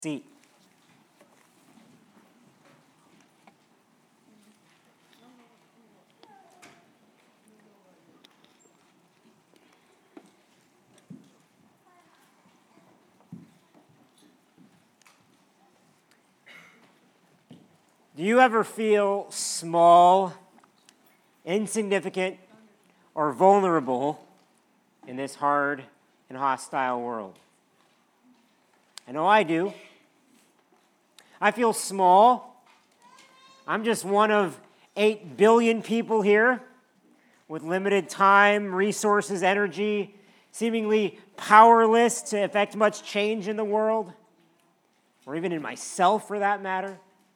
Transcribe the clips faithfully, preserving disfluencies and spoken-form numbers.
seat. Do you ever feel small, insignificant, or vulnerable in this hard and hostile world? I know I do. I feel small. I'm just one of eight billion people here with limited time, resources, energy, seemingly powerless to effect much change in the world, or even in myself for that matter.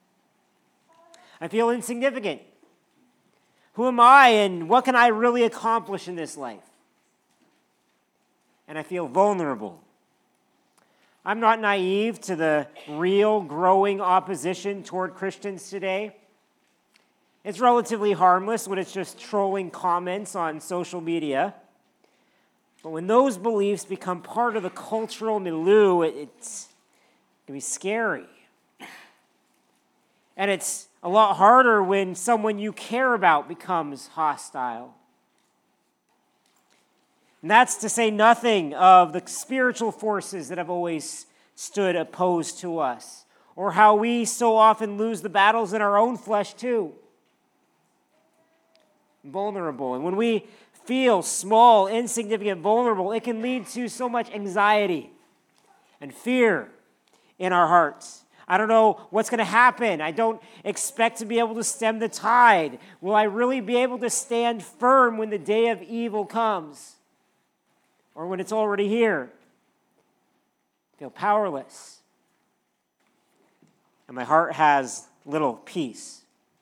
I feel insignificant. Who am I and what can I really accomplish in this life? And I feel vulnerable. I'm not naive to the real growing opposition toward Christians today. It's relatively harmless when it's just trolling comments on social media. But when those beliefs become part of the cultural milieu, it, it's, it can be scary. And it's a lot harder when someone you care about becomes hostile. And that's to say nothing of the spiritual forces that have always stood opposed to us, or how we so often lose the battles in our own flesh too. Vulnerable. And when we feel small, insignificant, vulnerable, it can lead to so much anxiety and fear in our hearts. I don't know what's going to happen. I don't expect to be able to stem the tide. Will I really be able to stand firm when the day of evil comes? Or when it's already here? I feel powerless. And my heart has little peace.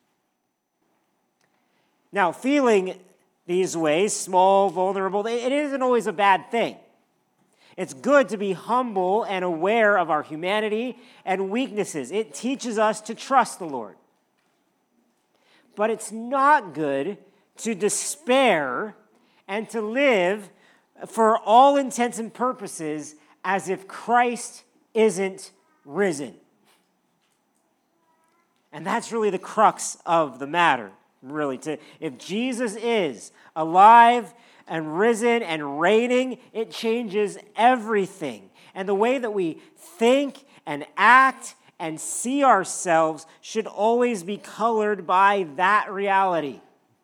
Now, feeling these ways, small, vulnerable, it isn't always a bad thing. It's good to be humble and aware of our humanity and weaknesses. It teaches us to trust the Lord. But it's not good to despair and to live for all intents and purposes as if Christ isn't risen. And that's really the crux of the matter, really. To, if Jesus is alive and risen and reigning, it changes everything. And the way that we think and act and see ourselves should always be colored by that reality.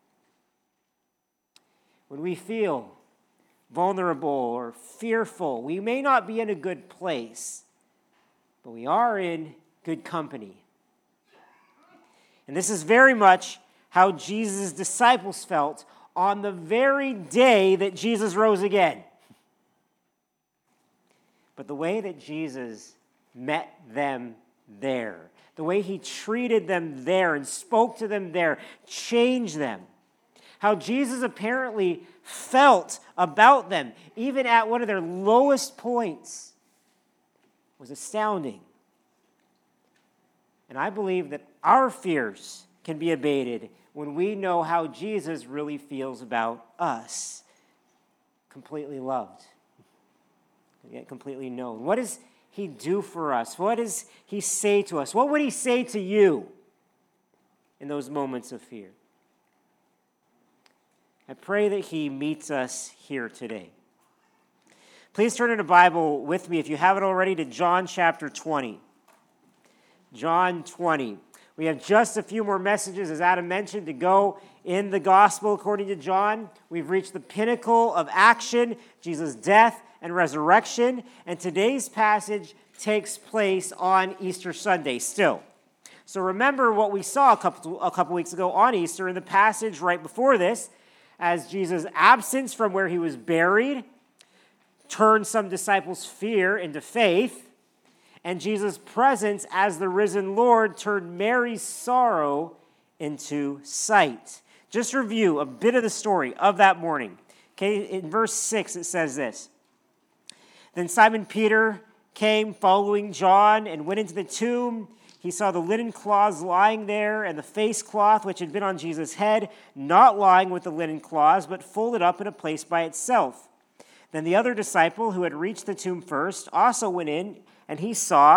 When we feel vulnerable or fearful, we may not be in a good place, but we are in good company. And this is very much how Jesus' disciples felt on the very day that Jesus rose again. But the way that Jesus met them there, the way he treated them there and spoke to them there, changed them. How Jesus apparently felt about them, even at one of their lowest points, was astounding. And I believe that our fears can be abated when we know how Jesus really feels about us. Completely loved, yet completely known. What does he do for us? What does he say to us? What would he say to you in those moments of fear? I pray that he meets us here today. Please turn in a Bible with me, if you haven't already, to John chapter twenty. John twenty. We have just a few more messages, as Adam mentioned, to go in the gospel according to John. We've reached the pinnacle of action, Jesus' death and resurrection, and today's passage takes place on Easter Sunday still. So remember what we saw a couple, a couple weeks ago on Easter in the passage right before this, as Jesus' absence from where he was buried turned some disciples' fear into faith, and Jesus' presence as the risen Lord turned Mary's sorrow into sight. Just review a bit of the story of that morning. Okay, in verse six it says this. Then Simon Peter came following John and went into the tomb. He saw the linen cloths lying there, and the face cloth which had been on Jesus' head, not lying with the linen cloths, but folded up in a place by itself. Then the other disciple, who had reached the tomb first, also went in, and he saw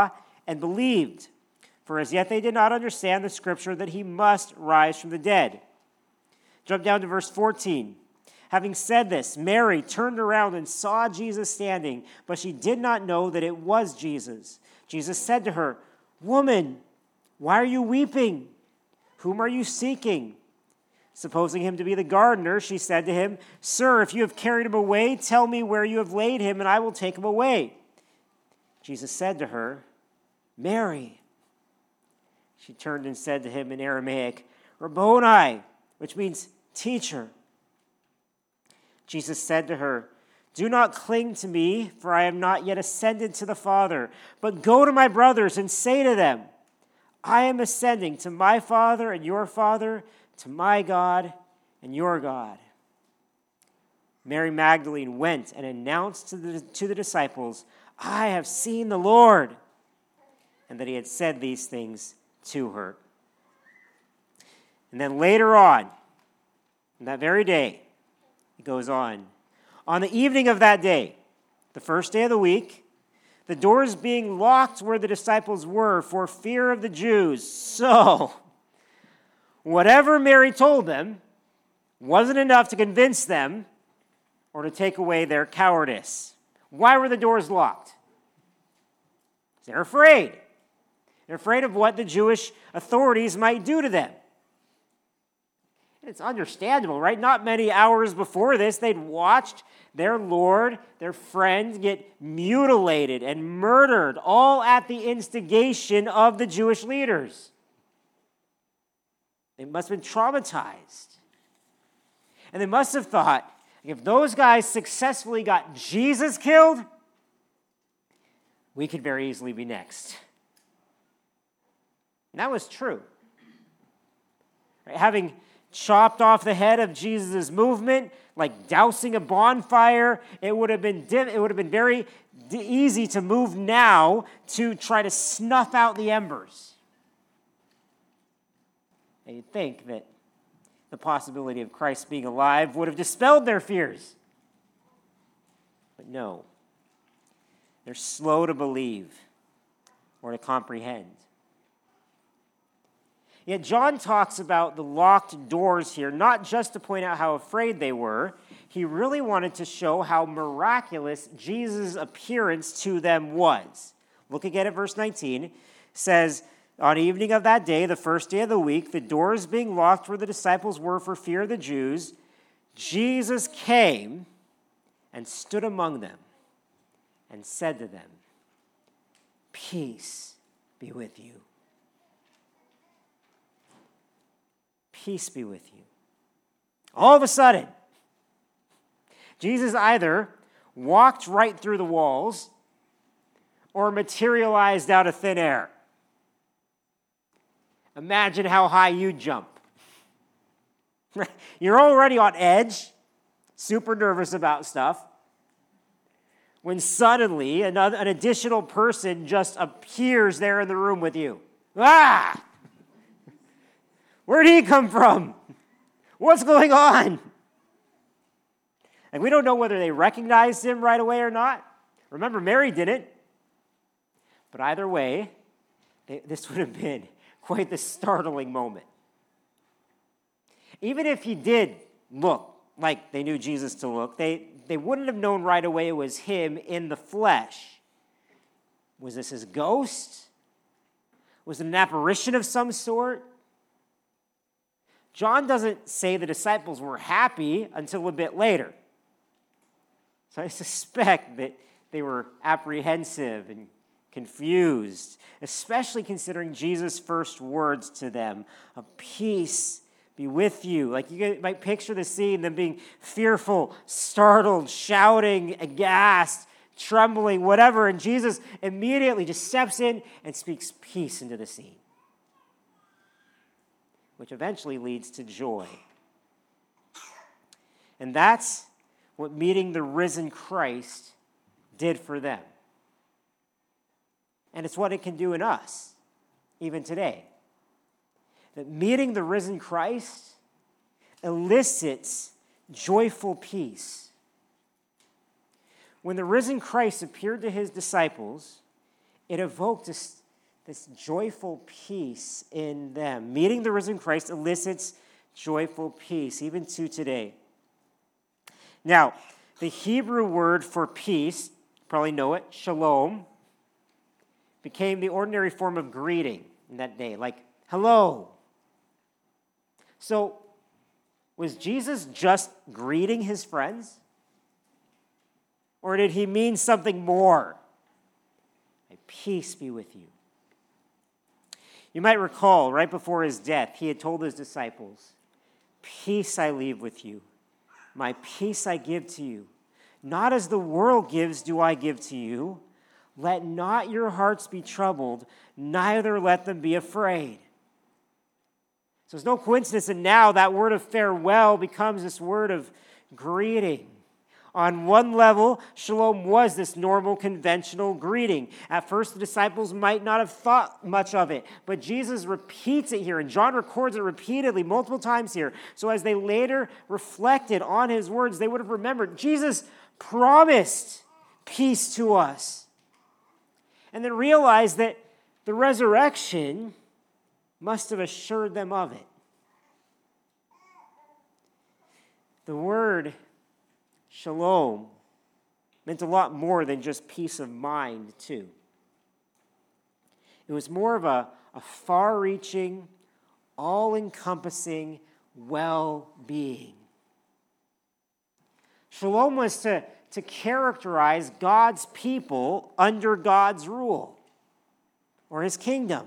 and believed, for as yet they did not understand the scripture that he must rise from the dead. Jump down to verse fourteen. Having said this, Mary turned around and saw Jesus standing, but she did not know that it was Jesus. Jesus said to her, "Woman, why are you weeping? Whom are you seeking?" Supposing him to be the gardener, she said to him, "Sir, if you have carried him away, tell me where you have laid him, and I will take him away." Jesus said to her, "Mary." She turned and said to him in Aramaic, "Rabboni," which means teacher. Jesus said to her, "Do not cling to me, for I am not yet ascended to the Father, but go to my brothers and say to them, I am ascending to my Father and your Father, to my God and your God." Mary Magdalene went and announced to the, to the disciples, "I have seen the Lord," and that he had said these things to her. And then later on, on that very day, it goes on. On the evening of that day, the first day of the week, the doors being locked where the disciples were for fear of the Jews. So, whatever Mary told them wasn't enough to convince them or to take away their cowardice. Why were the doors locked? They're afraid. They're afraid of what the Jewish authorities might do to them. It's understandable, right? Not many hours before this, they'd watched their Lord, their friend, get mutilated and murdered, all at the instigation of the Jewish leaders. They must have been traumatized. And they must have thought, if those guys successfully got Jesus killed, we could very easily be next. And that was true. Right? Having chopped off the head of Jesus' movement, like dousing a bonfire, it would have been dim, it would have been very d- easy to move now to try to snuff out the embers. And you'd think that the possibility of Christ being alive would have dispelled their fears. But no. They're slow to believe or to comprehend. Yet John talks about the locked doors here, not just to point out how afraid they were. He really wanted to show how miraculous Jesus' appearance to them was. Look again at verse nineteen. It says, "On evening of that day, the first day of the week, the doors being locked where the disciples were for fear of the Jews, Jesus came and stood among them and said to them, 'Peace be with you.'" Peace be with you. All of a sudden, Jesus either walked right through the walls or materialized out of thin air. Imagine how high you jump. You're already on edge, super nervous about stuff, when suddenly another, an additional person just appears there in the room with you. Ah! Where'd he come from? What's going on? And we don't know whether they recognized him right away or not. Remember, Mary didn't. But either way, they, this would have been quite the startling moment. Even if he did look like they knew Jesus to look, they, they wouldn't have known right away it was him in the flesh. Was this his ghost? Was it an apparition of some sort? John doesn't say the disciples were happy until a bit later. So I suspect that they were apprehensive and confused, especially considering Jesus' first words to them, "A peace be with you." Like you might picture the scene, them being fearful, startled, shouting, aghast, trembling, whatever, and Jesus immediately just steps in and speaks peace into the scene, which eventually leads to joy. And that's what meeting the risen Christ did for them. And it's what it can do in us, even today. That meeting the risen Christ elicits joyful peace. When the risen Christ appeared to his disciples, it evoked a, this joyful peace in them. Meeting the risen Christ elicits joyful peace, even to today. Now, the Hebrew word for peace, you probably know it, shalom, became the ordinary form of greeting in that day, like, hello. So, was Jesus just greeting his friends? Or did he mean something more? May peace be with you. You might recall, right before his death, he had told his disciples, peace I leave with you. My peace I give to you. Not as the world gives do I give to you. Let not your hearts be troubled, neither let them be afraid. So it's no coincidence that now that word of farewell becomes this word of greeting. On one level, shalom was this normal, conventional greeting. At first, the disciples might not have thought much of it, but Jesus repeats it here, and John records it repeatedly, multiple times here. So as they later reflected on his words, they would have remembered, Jesus promised peace to us. And then realized that the resurrection must have assured them of it. The word shalom meant a lot more than just peace of mind, too. It was more of a, a far-reaching, all-encompassing well-being. Shalom was to, to characterize God's people under God's rule or his kingdom.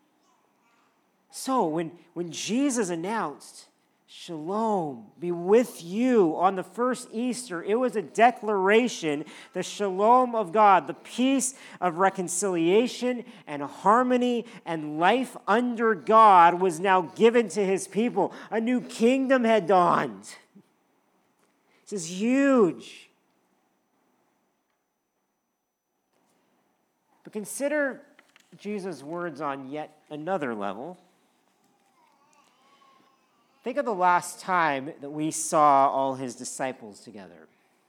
So when, when Jesus announced, Shalom be with you on the first Easter, it was a declaration, the shalom of God, the peace of reconciliation and harmony and life under God was now given to his people. A new kingdom had dawned. This is huge. But consider Jesus' words on yet another level. Think of the last time that we saw all his disciples together.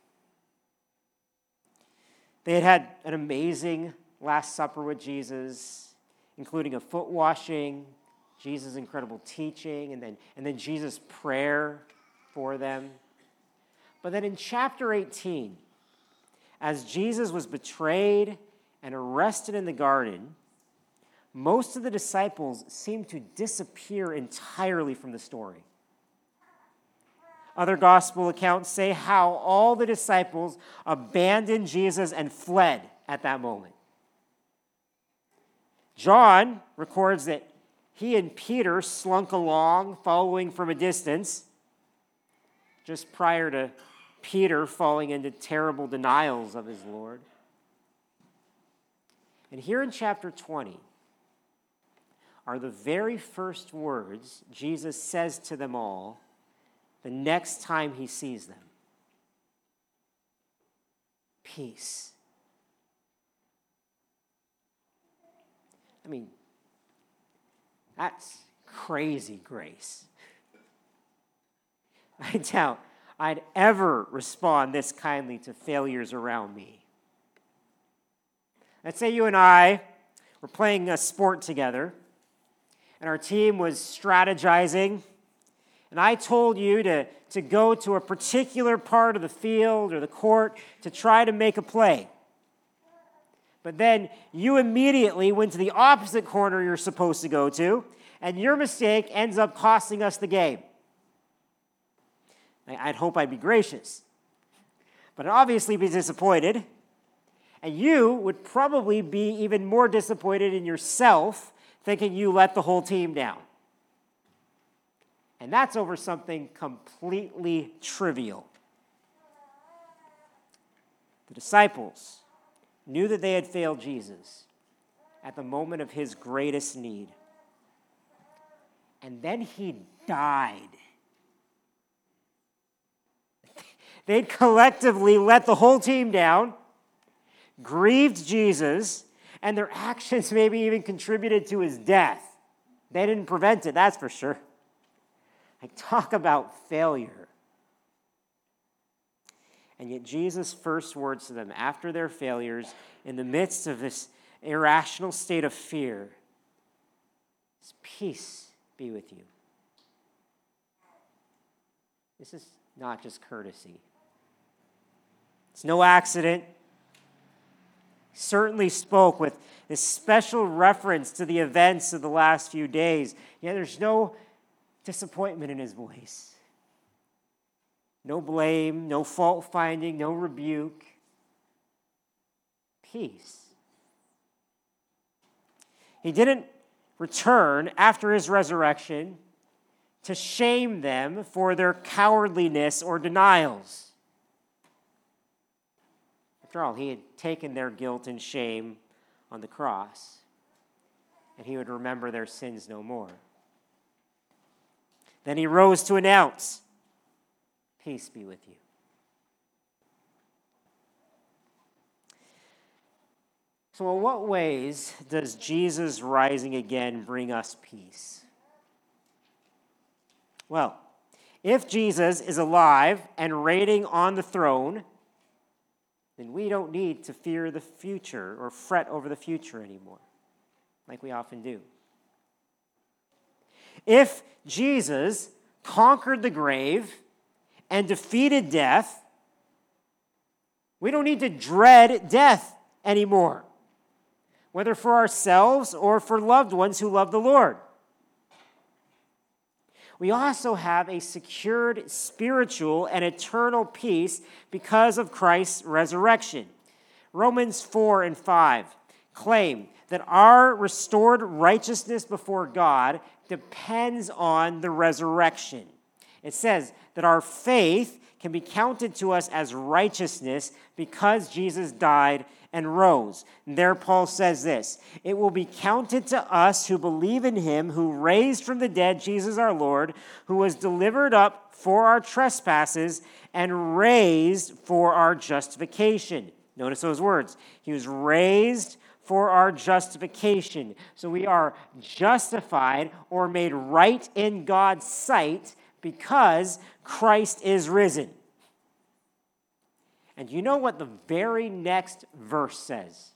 They had had an amazing Last Supper with Jesus, including a foot washing, Jesus' incredible teaching, and then, and then Jesus' prayer for them. But then in chapter eighteen, as Jesus was betrayed and arrested in the garden, most of the disciples seemed to disappear entirely from the story. Other gospel accounts say how all the disciples abandoned Jesus and fled at that moment. John records that he and Peter slunk along, following from a distance, just prior to Peter falling into terrible denials of his Lord. And here in chapter twenty are the very first words Jesus says to them all the next time he sees them. Peace. I mean, that's crazy grace. I doubt I'd ever respond this kindly to failures around me. Let's say you and I were playing a sport together, and our team was strategizing, and I told you to, to go to a particular part of the field or the court to try to make a play. But then you immediately went to the opposite corner you're supposed to go to, and your mistake ends up costing us the game. I'd hope I'd be gracious, but I'd obviously be disappointed, and you would probably be even more disappointed in yourself, thinking you let the whole team down. And that's over something completely trivial. The disciples knew that they had failed Jesus at the moment of his greatest need. And then he died. They'd collectively let the whole team down, grieved Jesus, and their actions maybe even contributed to his death. They didn't prevent it, that's for sure. Like, talk about failure. And yet Jesus' first words to them after their failures, in the midst of this irrational state of fear. Peace be with you. This is not just courtesy. It's no accident. He certainly spoke with this special reference to the events of the last few days. Yet there's no disappointment in his voice. No blame, no fault finding, no rebuke. Peace. He didn't return after his resurrection to shame them for their cowardliness or denials. After all, he had taken their guilt and shame on the cross, and he would remember their sins no more. Then he rose to announce, peace be with you. So in what ways does Jesus rising again bring us peace? Well, if Jesus is alive and reigning on the throne, then we don't need to fear the future or fret over the future anymore, like we often do. If Jesus conquered the grave and defeated death, we don't need to dread death anymore, whether for ourselves or for loved ones who love the Lord. We also have a secured spiritual and eternal peace because of Christ's resurrection. Romans four and five claim that our restored righteousness before God depends on the resurrection. It says that our faith can be counted to us as righteousness because Jesus died and rose. And there Paul says this, it will be counted to us who believe in him who raised from the dead Jesus our Lord, who was delivered up for our trespasses and raised for our justification. Notice those words. He was raised for our justification. So we are justified or made right in God's sight because Christ is risen. And you know what the very next verse says?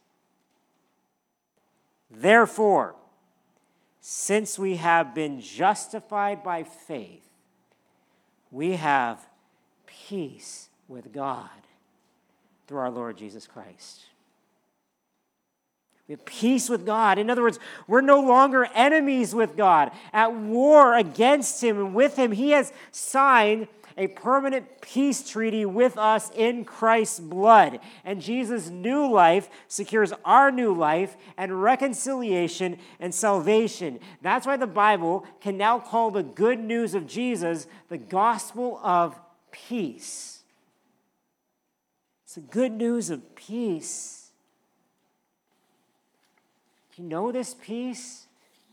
Therefore, since we have been justified by faith, we have peace with God through our Lord Jesus Christ. We have peace with God. In other words, we're no longer enemies with God, at war against him and with him. He has signed a permanent peace treaty with us in Christ's blood. And Jesus' new life secures our new life and reconciliation and salvation. That's why the Bible can now call the good news of Jesus the gospel of peace. It's the good news of peace. Do you know this peace?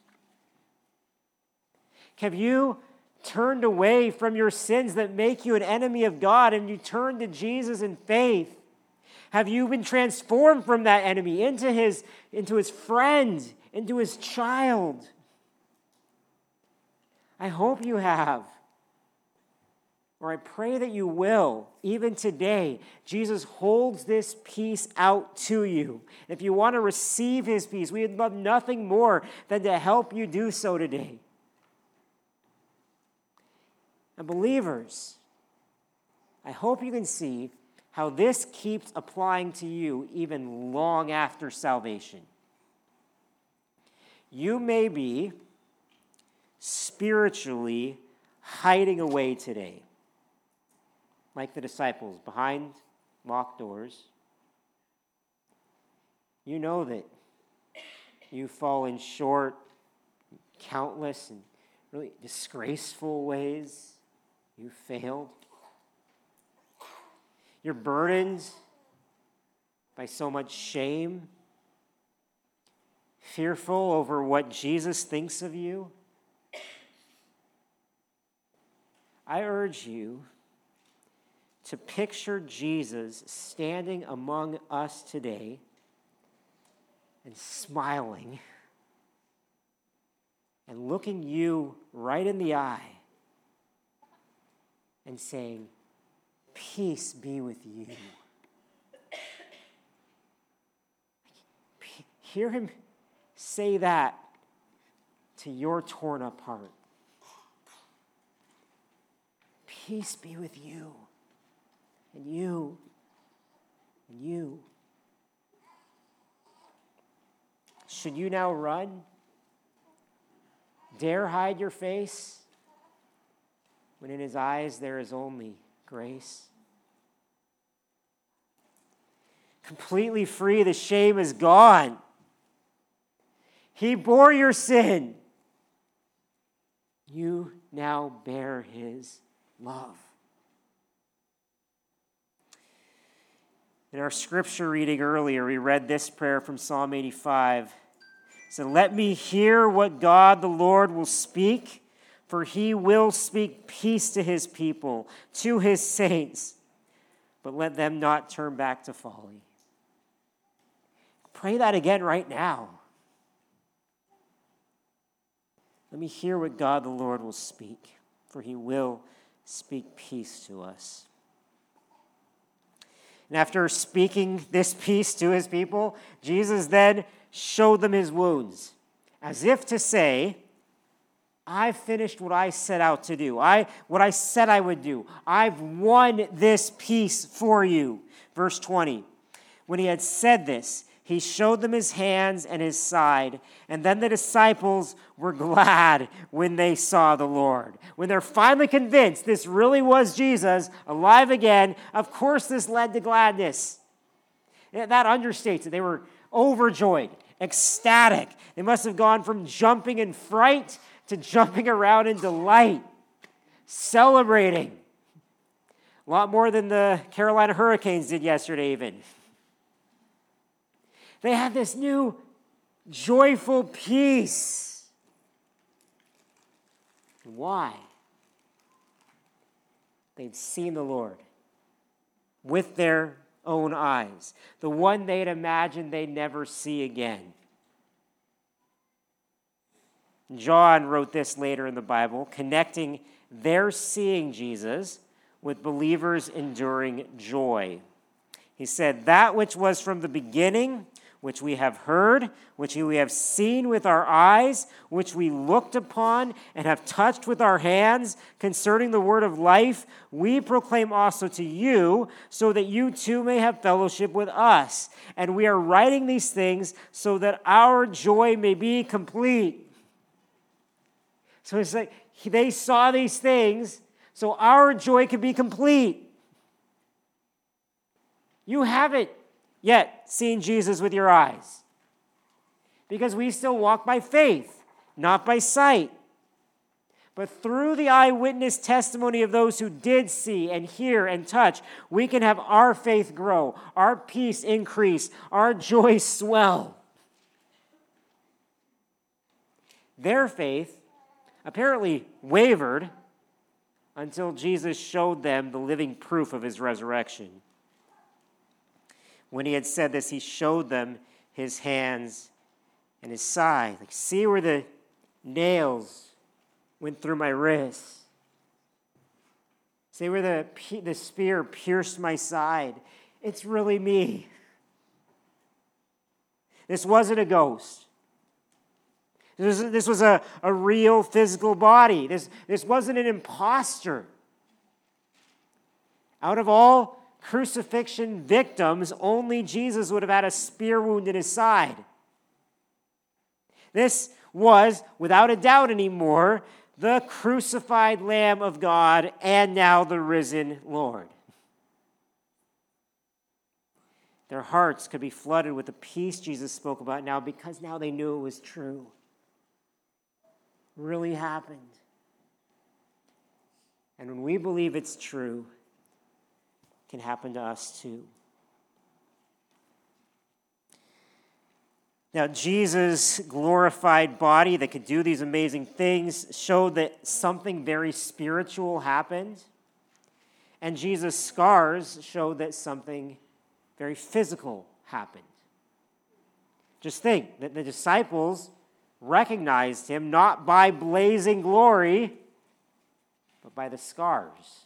Have you turned away from your sins that make you an enemy of God and you turn to Jesus in faith? Have you been transformed from that enemy into his, into his friend, into his child? I hope you have. Or I pray that you will. Even today, Jesus holds this peace out to you. If you want to receive his peace, we would love nothing more than to help you do so today. And believers, I hope you can see how this keeps applying to you even long after salvation. You may be spiritually hiding away today, like the disciples, behind locked doors. You know that you've fallen short in countless and really disgraceful ways. You failed. You're burdened by so much shame, fearful over what Jesus thinks of you. I urge you to picture Jesus standing among us today and smiling and looking you right in the eye and saying, peace be with you. Hear him say that to your torn up heart. Peace be with you, and you, and you. Should you now run? Dare hide your face when in his eyes there is only grace? Completely free, the shame is gone. He bore your sin. You now bear his love. In our scripture reading earlier, we read this prayer from Psalm eighty-five. It said, "Let me hear what God the Lord will speak, for he will speak peace to his people, to his saints, but let them not turn back to folly." Pray that again right now. Let me hear what God the Lord will speak, for he will speak peace to us. And after speaking this peace to his people, Jesus then showed them his wounds, as if to say, I finished what I set out to do. I what I said I would do. I've won this peace for you. Verse twenty. When he had said this, he showed them his hands and his side. And then the disciples were glad when they saw the Lord. When they're finally convinced this really was Jesus, alive again, of course this led to gladness. That understates it. They were overjoyed, ecstatic. They must have gone from jumping in fright to jumping around in delight, celebrating. A lot more than the Carolina Hurricanes did yesterday even. They had this new joyful peace. Why? They'd seen the Lord with their own eyes, the one they'd imagined they'd never see again. John wrote this later in the Bible, connecting their seeing Jesus with believers' enduring joy. He said, that which was from the beginning, which we have heard, which we have seen with our eyes, which we looked upon and have touched with our hands concerning the word of life, we proclaim also to you, so that you too may have fellowship with us. And we are writing these things so that our joy may be complete. So it's like they saw these things so our joy can be complete. You haven't yet seen Jesus with your eyes, because we still walk by faith, not by sight. But through the eyewitness testimony of those who did see and hear and touch, we can have our faith grow, our peace increase, our joy swell. Their faith apparently wavered until Jesus showed them the living proof of his resurrection. When he had said this, he showed them his hands and his side. Like, see where the nails went through my wrists. See where the, the spear pierced my side. It's really me. This wasn't a ghost. This was, this was a, a real physical body. This, this wasn't an imposter. Out of all crucifixion victims, only Jesus would have had a spear wound in his side. This was, without a doubt anymore, the crucified Lamb of God and now the risen Lord. Their hearts could be flooded with the peace Jesus spoke about now, because now they knew it was true. It really happened. And when we believe it's true, can happen to us too. Now, Jesus' glorified body that could do these amazing things showed that something very spiritual happened. And Jesus' scars showed that something very physical happened. Just think that the disciples recognized him not by blazing glory, but by the scars.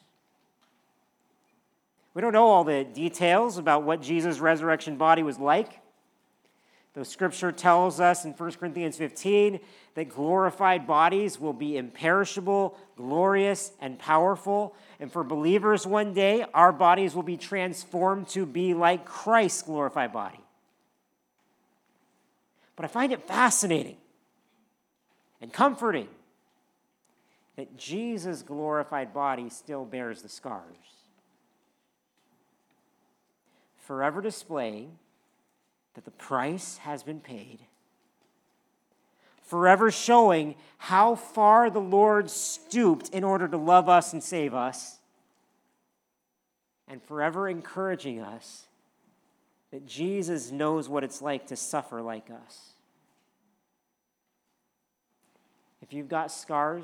We don't know all the details about what Jesus' resurrection body was like. Though Scripture tells us in First Corinthians fifteen that glorified bodies will be imperishable, glorious, and powerful, and for believers one day, our bodies will be transformed to be like Christ's glorified body. But I find it fascinating and comforting that Jesus' glorified body still bears the scars, forever displaying that the price has been paid, forever showing how far the Lord stooped in order to love us and save us, and forever encouraging us that Jesus knows what it's like to suffer like us. If you've got scars,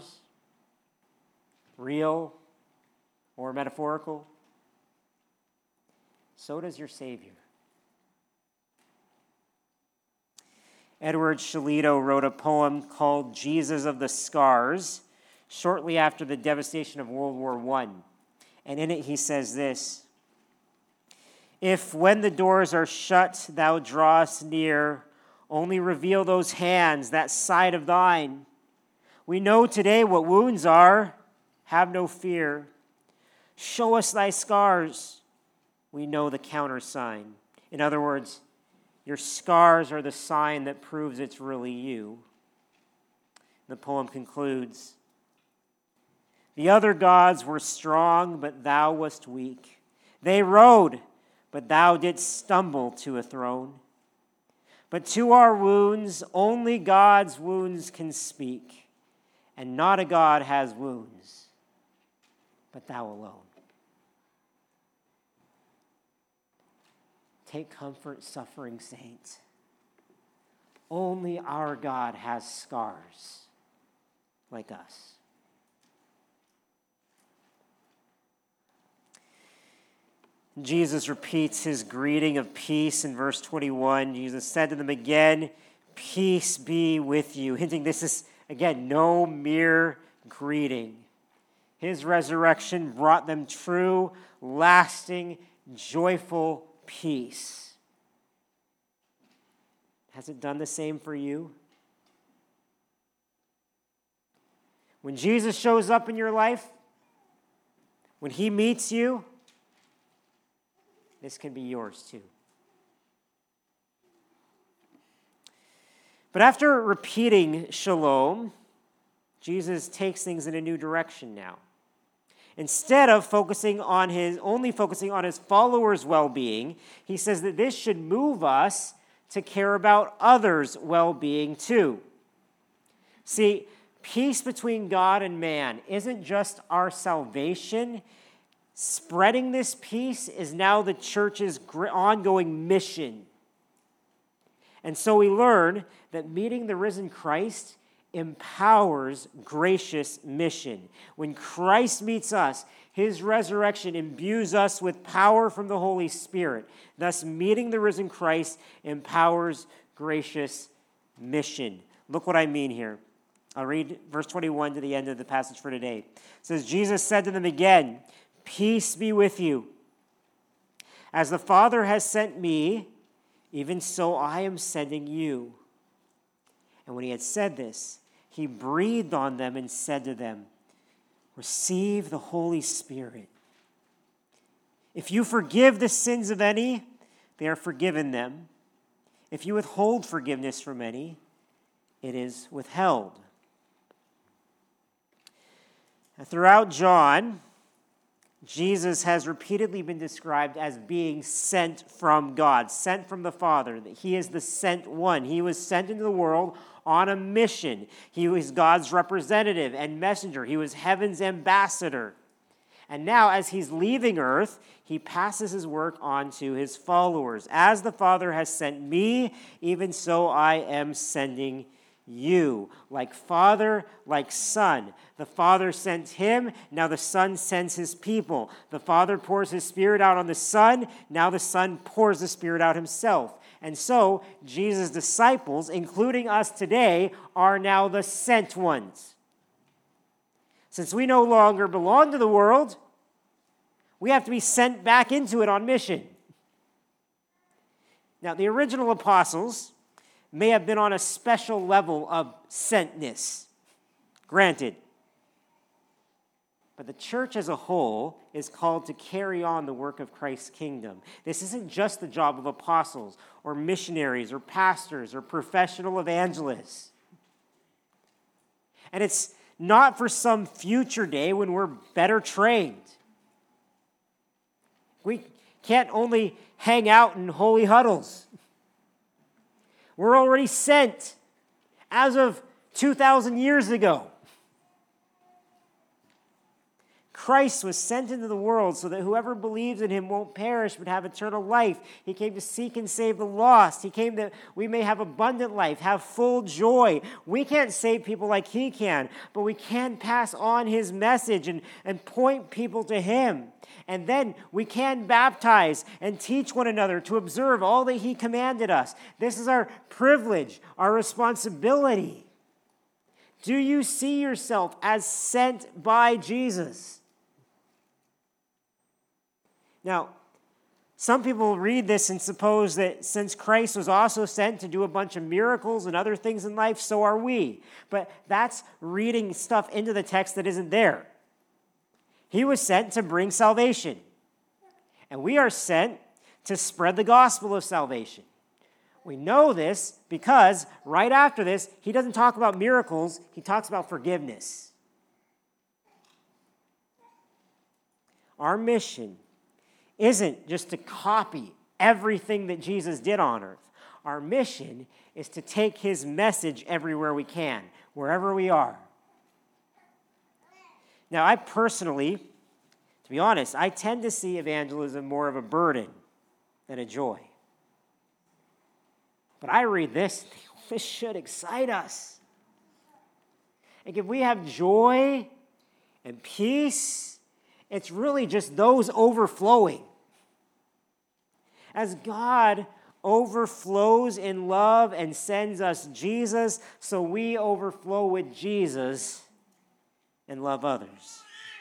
real or metaphorical, so does your Savior. Edward Shalito wrote a poem called Jesus of the Scars shortly after the devastation of World War One. And in it he says this: "If when the doors are shut thou drawest near, only reveal those hands, that side of thine. We know today what wounds are, have no fear. Show us thy scars, we know the countersign." In other words, your scars are the sign that proves it's really you. The poem concludes, "The other gods were strong, but thou wast weak. They rode, but thou didst stumble to a throne. But to our wounds, only God's wounds can speak, and not a God has wounds, but thou alone." Take comfort, suffering saint. Only our God has scars like us. Jesus repeats his greeting of peace in verse twenty-one. Jesus said to them again, "Peace be with you," hinting this is, again, no mere greeting. His resurrection brought them true, lasting, joyful peace. Has it done the same for you? When Jesus shows up in your life, when he meets you, this can be yours too. But after repeating shalom, Jesus takes things in a new direction now. Instead of focusing on his, only focusing on his followers' well-being, he says that this should move us to care about others' well-being too. See, peace between God and man isn't just our salvation. Spreading this peace is now the church's ongoing mission. And so we learn that meeting the risen Christ empowers gracious mission. When Christ meets us, his resurrection imbues us with power from the Holy Spirit. Thus, meeting the risen Christ empowers gracious mission. Look what I mean here. I'll read verse twenty-one to the end of the passage for today. It says, "Jesus said to them again, Peace be with you. As the Father has sent me, even so I am sending you." And when he had said this, he breathed on them and said to them, "Receive the Holy Spirit. If you forgive the sins of any, they are forgiven them. If you withhold forgiveness from any, it is withheld." Now, throughout John, Jesus has repeatedly been described as being sent from God, sent from the Father, that he is the sent one. He was sent into the world on a mission. He was God's representative and messenger. He was heaven's ambassador. And now, as he's leaving earth, he passes his work on to his followers. "As the Father has sent me, even so I am sending you." Like Father, like Son. The Father sent him, now the Son sends his people. The Father pours his Spirit out on the Son, now the Son pours the Spirit out himself. And so, Jesus' disciples, including us today, are now the sent ones. Since we no longer belong to the world, we have to be sent back into it on mission. Now, the original apostles may have been on a special level of sentness. Granted. But the church as a whole is called to carry on the work of Christ's kingdom. This isn't just the job of apostles or missionaries or pastors or professional evangelists. And it's not for some future day when we're better trained. We can't only hang out in holy huddles. We're already sent as of two thousand years ago. Christ was sent into the world so that whoever believes in him won't perish but have eternal life. He came to seek and save the lost. He came that we may have abundant life, have full joy. We can't save people like he can, but we can pass on his message and, and point people to him. And then we can baptize and teach one another to observe all that he commanded us. This is our privilege, our responsibility. Do you see yourself as sent by Jesus? Now, some people read this and suppose that since Christ was also sent to do a bunch of miracles and other things in life, so are we. But that's reading stuff into the text that isn't there. He was sent to bring salvation. And we are sent to spread the gospel of salvation. We know this because right after this, he doesn't talk about miracles, he talks about forgiveness. Our mission isn't just to copy everything that Jesus did on earth. Our mission is to take his message everywhere we can, wherever we are. Now, I personally, to be honest, I tend to see evangelism more of a burden than a joy. But I read this, and think, this should excite us. Like if we have joy and peace, it's really just those overflowing. As God overflows in love and sends us Jesus, so we overflow with Jesus and love others.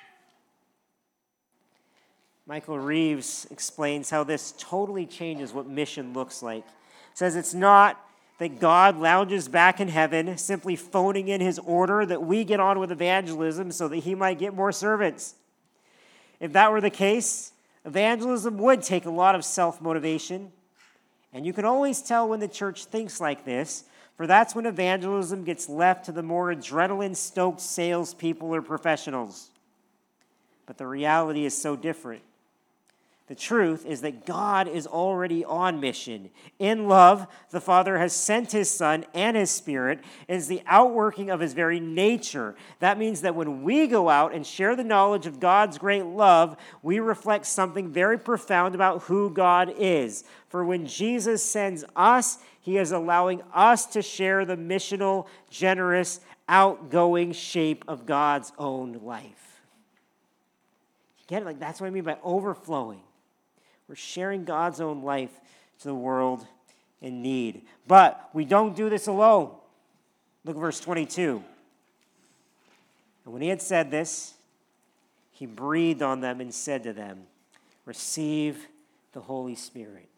Michael Reeves explains how this totally changes what mission looks like. He says it's not that God lounges back in heaven, simply phoning in his order that we get on with evangelism so that he might get more servants. If that were the case, evangelism would take a lot of self-motivation. And you can always tell when the church thinks like this, for that's when evangelism gets left to the more adrenaline-stoked salespeople or professionals. But the reality is so different. The truth is that God is already on mission. In love, the Father has sent his Son and his Spirit as the outworking of his very nature. That means that when we go out and share the knowledge of God's great love, we reflect something very profound about who God is. For when Jesus sends us, he is allowing us to share the missional, generous, outgoing shape of God's own life. You get it? Like that's what I mean by overflowing. We're sharing God's own life to the world in need. But we don't do this alone. Look at verse twenty-two. And when he had said this, he breathed on them and said to them, receive the Holy Spirit.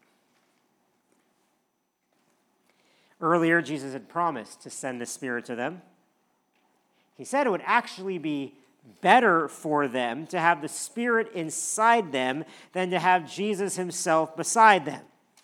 Earlier, Jesus had promised to send the Spirit to them. He said it would actually be better for them to have the Spirit inside them than to have Jesus himself beside them.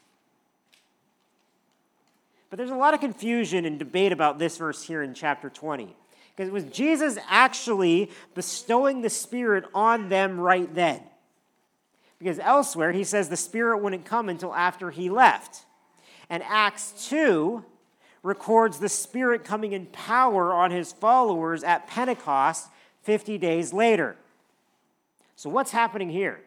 But there's a lot of confusion and debate about this verse here in chapter twenty. Because was Jesus actually bestowing the Spirit on them right then? Because elsewhere he says the Spirit wouldn't come until after he left. And Acts two records the Spirit coming in power on his followers at Pentecost fifty days later. So what's happening here?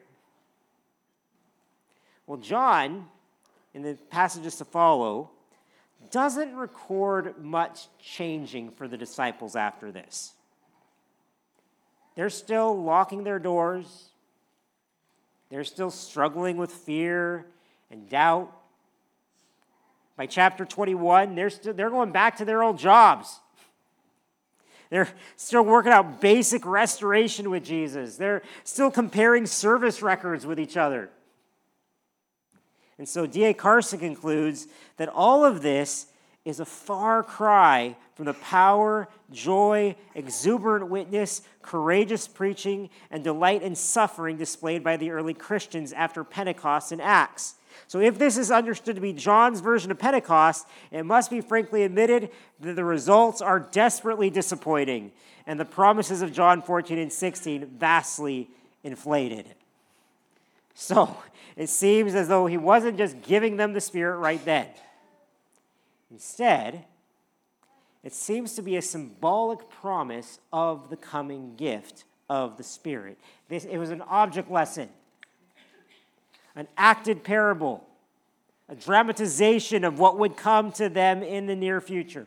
Well, John, in the passages to follow, doesn't record much changing for the disciples after this. They're still locking their doors. They're still struggling with fear and doubt. By chapter twenty-one, they're still, they're going back to their old jobs. They're still working out basic restoration with Jesus. They're still comparing service records with each other. And so D A Carson concludes that all of this is a far cry from the power, joy, exuberant witness, courageous preaching, and delight in suffering displayed by the early Christians after Pentecost in Acts. So if this is understood to be John's version of Pentecost, it must be frankly admitted that the results are desperately disappointing, and the promises of John fourteen and sixteen vastly inflated. So it seems as though he wasn't just giving them the Spirit right then. Instead, it seems to be a symbolic promise of the coming gift of the Spirit. This, it was an object lesson, an acted parable, a dramatization of what would come to them in the near future.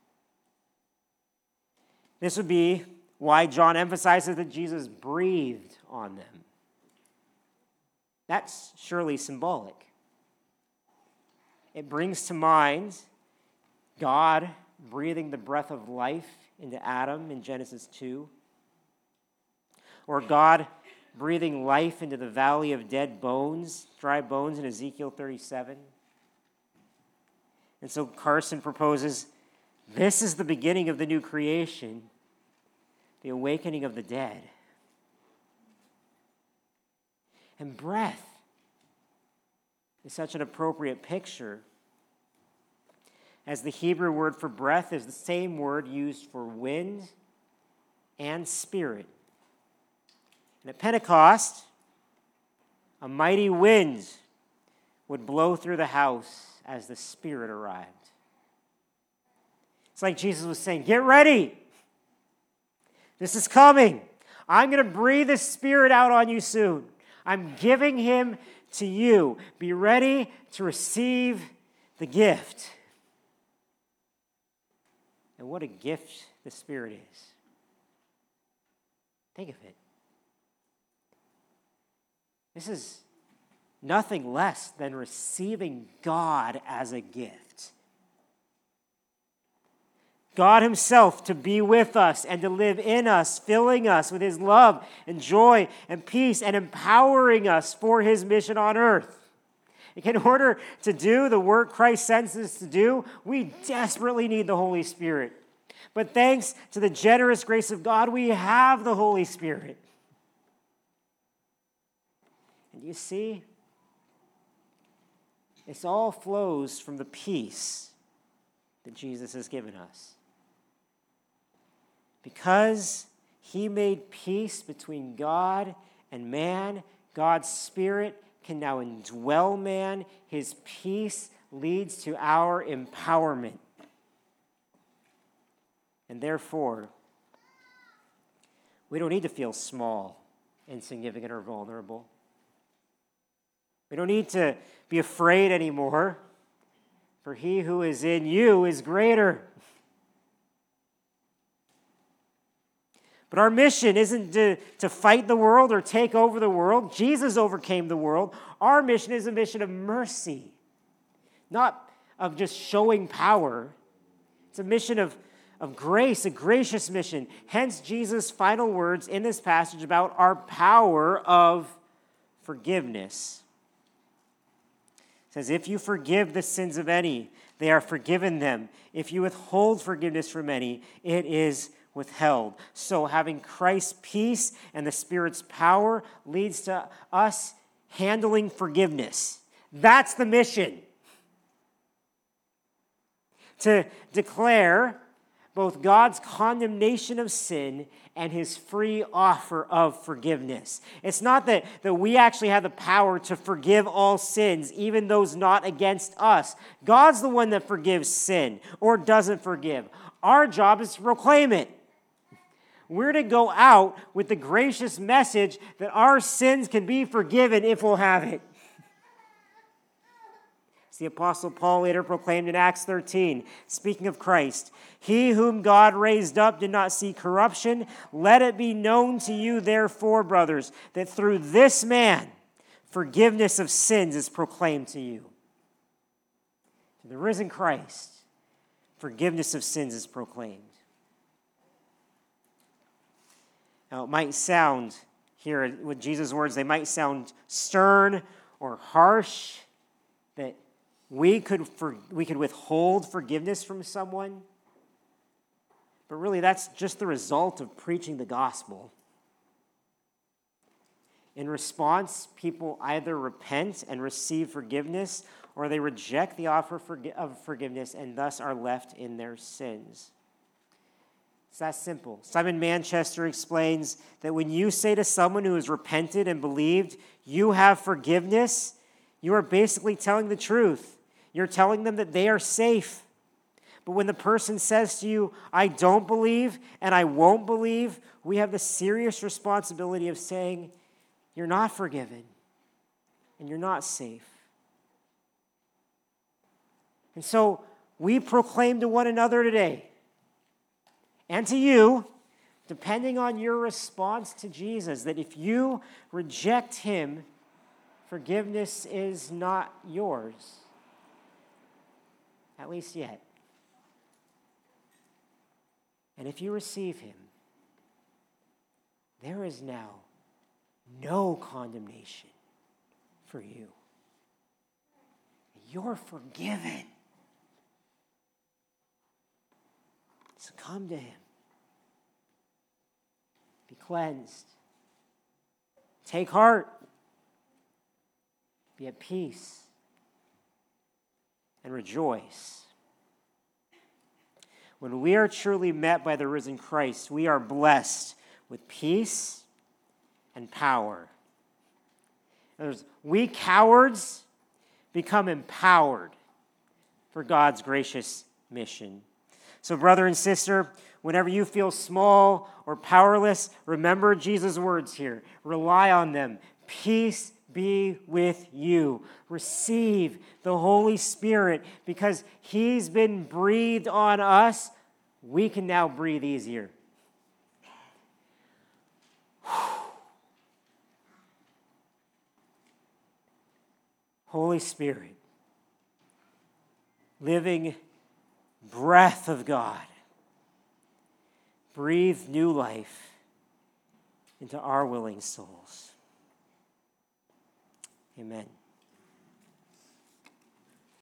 This would be why John emphasizes that Jesus breathed on them. That's surely symbolic. It brings to mind God breathing the breath of life into Adam in Genesis two, or God breathing life into the valley of dead bones, dry bones in Ezekiel thirty-seven. And so Carson proposes, this is the beginning of the new creation, the awakening of the dead. And breath is such an appropriate picture, as the Hebrew word for breath is the same word used for wind and spirit. And at Pentecost, a mighty wind would blow through the house as the Spirit arrived. It's like Jesus was saying, get ready. This is coming. I'm going to breathe the Spirit out on you soon. I'm giving him to you. Be ready to receive the gift. And what a gift the Spirit is. Think of it. This is nothing less than receiving God as a gift. God himself to be with us and to live in us, filling us with his love and joy and peace and empowering us for his mission on earth. In order to do the work Christ sends us to do, we desperately need the Holy Spirit. But thanks to the generous grace of God, we have the Holy Spirit. And you see, this all flows from the peace that Jesus has given us. Because he made peace between God and man, God's Spirit can now indwell man. His peace leads to our empowerment. And therefore, we don't need to feel small, insignificant, or vulnerable. We don't need to be afraid anymore, for he who is in you is greater. But our mission isn't to, to fight the world or take over the world. Jesus overcame the world. Our mission is a mission of mercy, not of just showing power. It's a mission of, of grace, a gracious mission. Hence, Jesus' final words in this passage about our power of forgiveness. It says, if you forgive the sins of any, they are forgiven them. If you withhold forgiveness from any, it is withheld. So having Christ's peace and the Spirit's power leads to us handling forgiveness. That's the mission. To declare both God's condemnation of sin and his free offer of forgiveness. It's not that, that we actually have the power to forgive all sins, even those not against us. God's the one that forgives sin or doesn't forgive. Our job is to proclaim it. We're to go out with the gracious message that our sins can be forgiven if we'll have it. As the Apostle Paul later proclaimed in Acts thirteen, speaking of Christ, he whom God raised up did not see corruption. Let it be known to you, therefore, brothers, that through this man forgiveness of sins is proclaimed to you. To the risen Christ, forgiveness of sins is proclaimed. Now, it might sound, here with Jesus' words, they might sound stern or harsh, that we could, for, we could withhold forgiveness from someone, but really that's just the result of preaching the gospel. In response, people either repent and receive forgiveness, or they reject the offer of forgiveness and thus are left in their sins. It's that simple. Simon Manchester explains that when you say to someone who has repented and believed, you have forgiveness, you are basically telling the truth. You're telling them that they are safe. But when the person says to you, I don't believe and I won't believe, we have the serious responsibility of saying, you're not forgiven and you're not safe. And so we proclaim to one another today, and to you, depending on your response to Jesus, that if you reject him, forgiveness is not yours. At least yet. And if you receive him, there is now no condemnation for you. You're forgiven. So come to him. Be cleansed. Take heart. Be at peace. And rejoice. When we are truly met by the risen Christ, we are blessed with peace and power. In other words, we cowards become empowered for God's gracious mission. So, brother and sister, whenever you feel small or powerless, remember Jesus' words here. Rely on them. Peace be with you. Receive the Holy Spirit, because he's been breathed on us. We can now breathe easier. Holy Spirit, living breath of God, breathe new life into our willing souls. Amen.